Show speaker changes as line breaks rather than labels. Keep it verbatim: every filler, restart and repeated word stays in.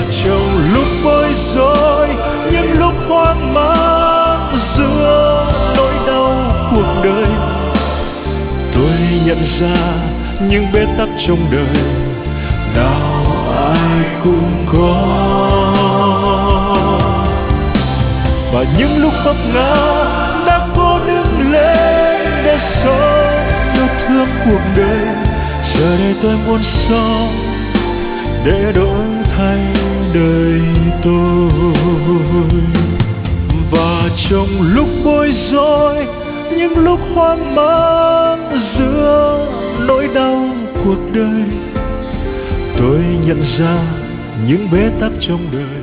trong lúc bối rối, những lúc hoang mang giữa nỗi đau cuộc đời, tôi nhận ra những bế tắc trong đời nào ai cũng có. Và những lúc vấp ngã đã cố đứng lên để sống yêu thương cuộc đời. Giờ đây tôi muốn sống để đổi thay đời tôi. Và trong lúc bối rối, những lúc hoang mang giữa nỗi đau cuộc đời, tôi nhận ra những bế tắc trong đời